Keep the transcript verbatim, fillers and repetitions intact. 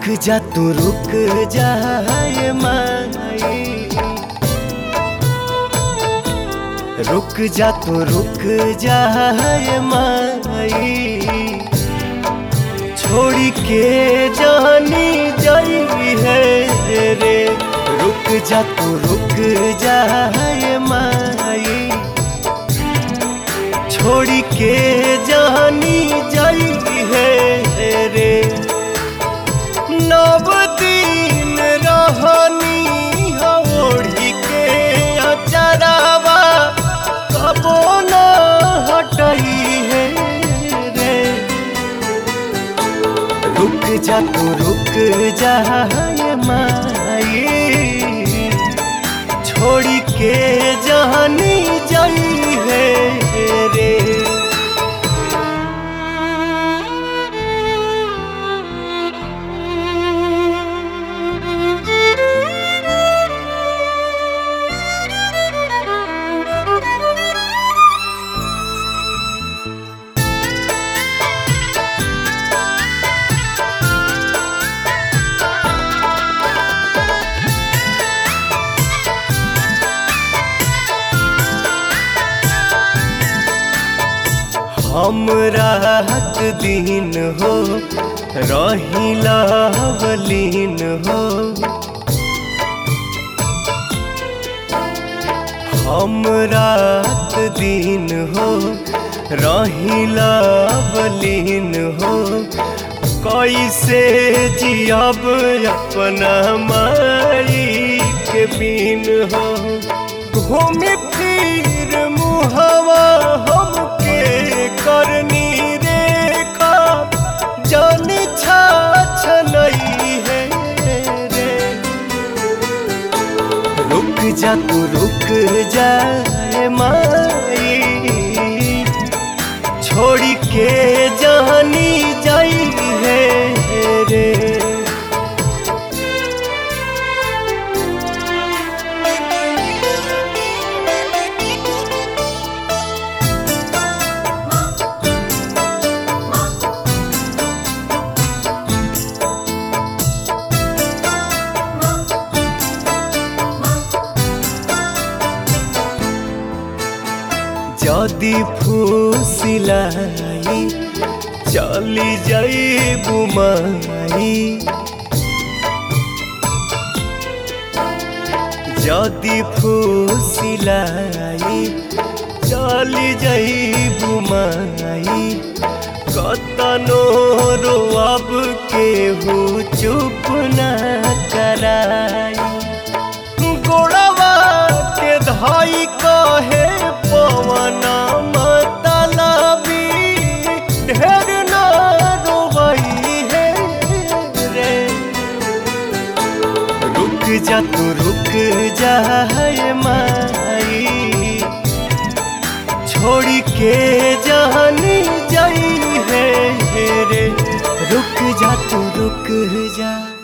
रुक जा तू रुक जा ये माई, रुक जा तू रुक जा ये माई, छोड़ी के जानी जाई है रे। रुक जा तू रुक जा ये माई, छोड़ी के जानी जाई है रे। नव दिन रहनी ओढ़ी के अचरावा, कबो न हटई है रे। रुक जा तू रुक जा ये माई, छोड़ी के जानी जाई है रे। हम रात दिन हो रहिला वलीन हो, हम रात दिन हो रहिला वलीन हो। कैसे जियब अपना माई के बिन हो, घूम फिर मुहवा हमके करनी रेखा, जान छाछलई है रे। रुक जा तू रुक जा ये माई, छोड़ी के जानी जाई है रे। जदी फूसिलाई चली जाई बुमाई, जदी फूसिलाई चली जाई बुमाई, कतनो रोअब केहू चुप न कराई। गोड़वा के धाई कहे पवन मतलबी, ढेर न रोवई है रे। रुक जा तू रुक जा ये माई, छोड़ी के जानी जाई है रे। रुक जा तू रुक जा।